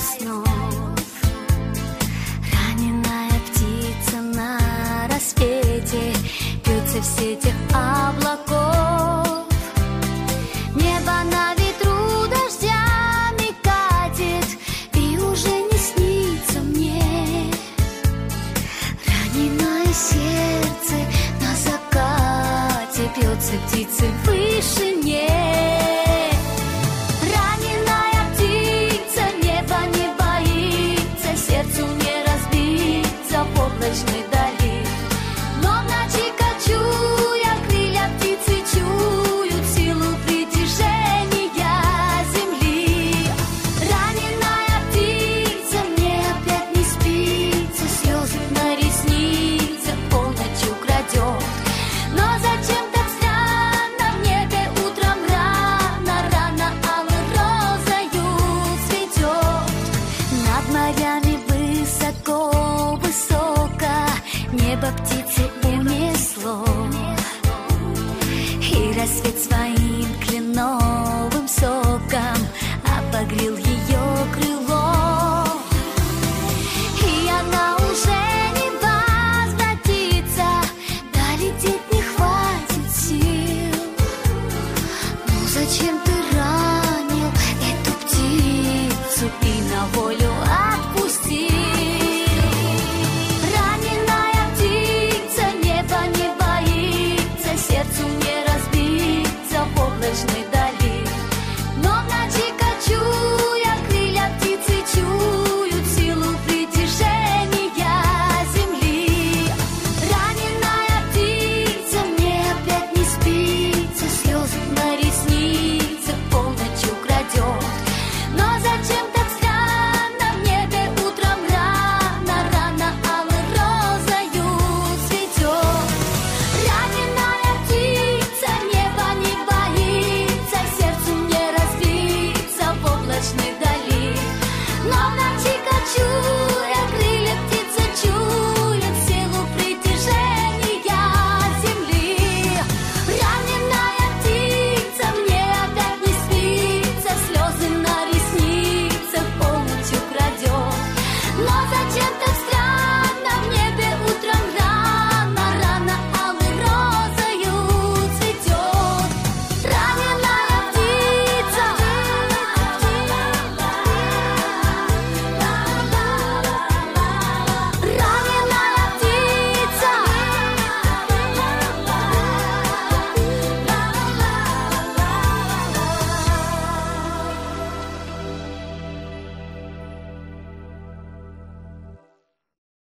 снов. Раненая птица на рассвете бьется в сетях облаков. Небо на ветру дождями катит, и уже не снится мне. Раненое сердце на закате бьется птицей в вышине. Раненая птица небо не боится, сердцу не разбиться в облачной дали. Но в ночи кочуя, крылья птицы чуют силу притяжения земли. Раненая птица, мне опять не спится, слезы на ресницах полночью крадет. Но зачем так странно в небе утром рано, рано алой розою цветет над морями?